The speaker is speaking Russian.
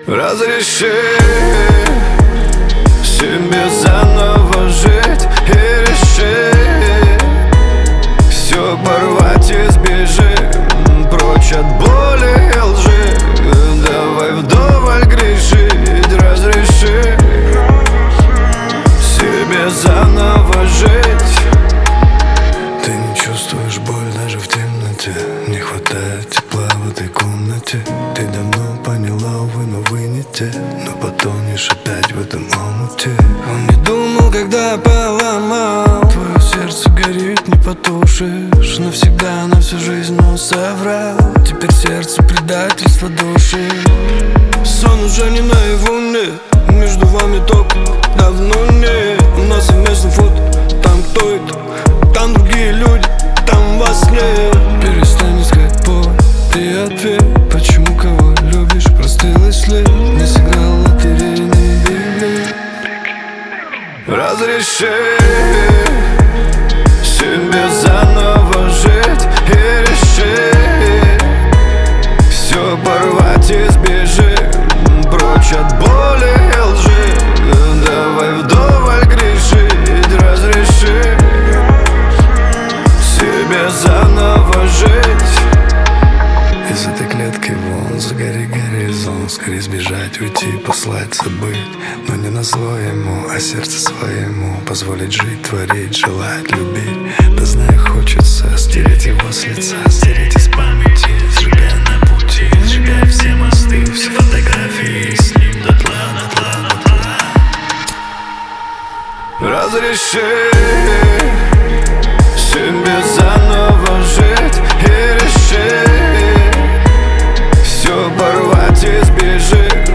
Разреши себе заново жить и реши все порвать и сбежим прочь от боли и лжи. Давай вдоволь грешить, разреши себе заново жить. Ты не чувствуешь боль даже в темноте, не хватает тепла в этой комнате. Ты давно поняла, увы, но вы не те, но потонешь опять в этом омуте. Он не думал, когда поломал, твое сердце горит, не потушишь. Навсегда, на всю жизнь, но соврал. Теперь сердце предательство души. Сон уже не наяву, нет. Между вами ток давно нет. У нас совместный фото, там кто это, там другие люди, там вас нет. Перестань искать повод и ответ, почему кого любишь, простыл след. Не сыграл лотерейный билет. Разреши себе заново жить и реши все порвать и сбежим прочь от боли и лжи. Давай вдоволь грешить, разреши себе заново жить. Из этой клетки вон, загори горизонт. Скорее сбежать, уйти, послать, забыть. Но не назло ему, а сердце своему позволить жить, творить, желать, любить. Да знаю, хочется стереть его с лица, стереть из памяти, сжигая на пути, сжигая все мосты, все фотографии с ним дотла, дотла, дотла. Разреши себе заново жить и реши все порвать и сбежим